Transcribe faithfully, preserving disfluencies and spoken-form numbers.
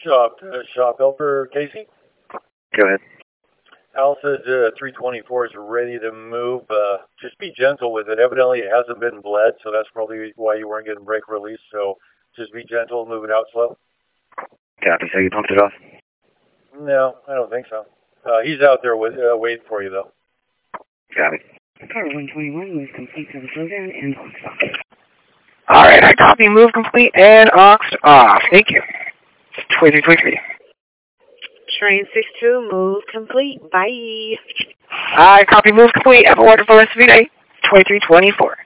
shop, uh, shop helper Casey. Go ahead. Al says uh, three twenty-four is ready to move. Uh, just be gentle with it. Evidently, it hasn't been bled, so that's probably why you weren't getting brake release. So just be gentle, move it out slow. Copy. So you pumped it off? No, I don't think so. Uh, he's out there with, uh, waiting for you, though. Copy. Car one twenty-one, move complete to the slowdown and aux off. All right, I copy. Move complete and aux off. Thank you. twenty-three twenty-three. Train six two, move complete. Bye. I copy. Move complete. Have a wonderful rest of your day. twenty-three twenty-four.